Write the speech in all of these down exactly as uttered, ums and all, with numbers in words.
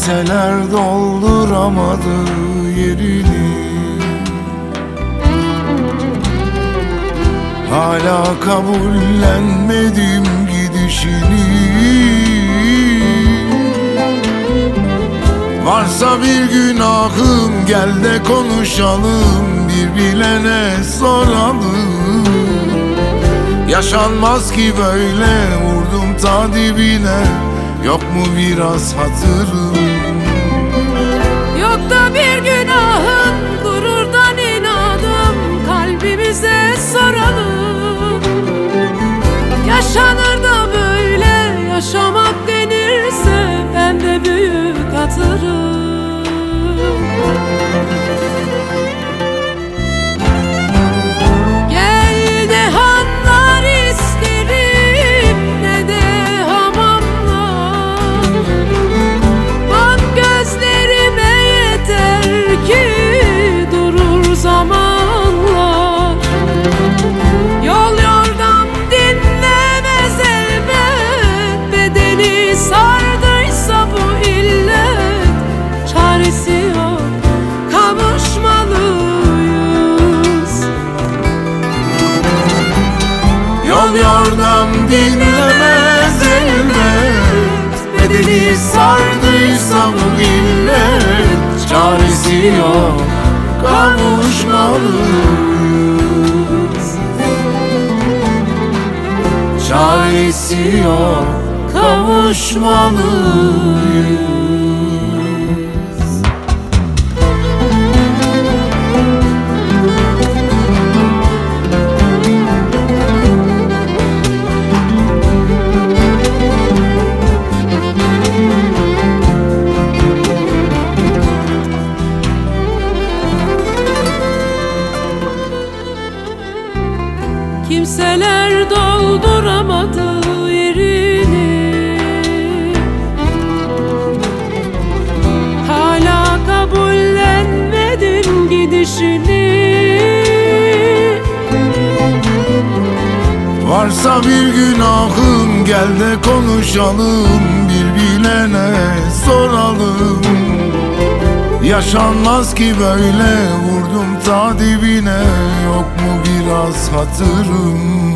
Kimseler dolduramadı yerini. Hala kabullenmedim gidişini. Varsa bir günahım gel de konuşalım, bir bilene soralım. Yaşanmaz ki böyle, vurdum ta dibine, yok mu biraz hatırım? Yok da bir günahın, gururdan inadım, kalbimize soralım. Yaşanır da böyle, yaşamak denirse ben de büyük hatırım. Gel de hanlar isterim, ne de hamamlar. Bak gözlerime yeter ki durur zamanlar. Yol yordam dinlemez elbet, bedeni sardıysa bu illet. Çaresi yok, kavuşmalıyız. Yol yordam dinlemez elbet, bedeni sardıysa bu illet. Çaresi yok, kavuşmalıyız. Çaresi yok, kavuşmalıyız. Kimseler dolduramadı yerini. Hala kabullenmedin gidişini. Varsa bir günahım gel de konuşalım, bir bilene soralım. Yaşanmaz ki böyle, vurdum ta dibine, yok mu biraz hatırım?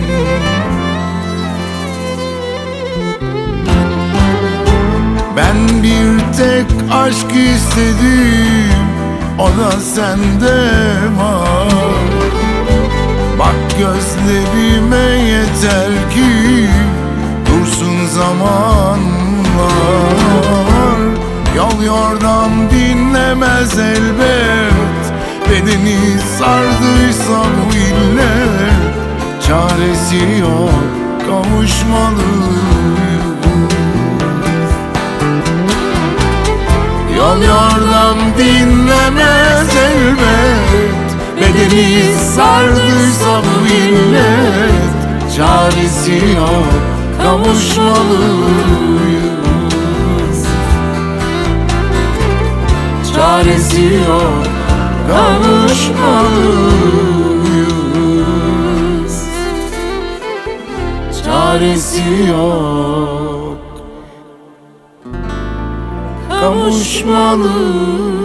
Ben bir tek aşk istedim, o da sende var. Bak gözlerime yeter ki dursun zamanlar. Yol yordam dinlemez elbet, bedeni sardıysa bu illet. Çaresi yok, kavuşmalıyız. Yol yordam dinlemez elbet, bedeni sardıysa bu illet. Çaresi yok, kavuşmalıyız. Çaresi yok, kavuşmalıyız. Çaresi yok, kavuşmalıyız.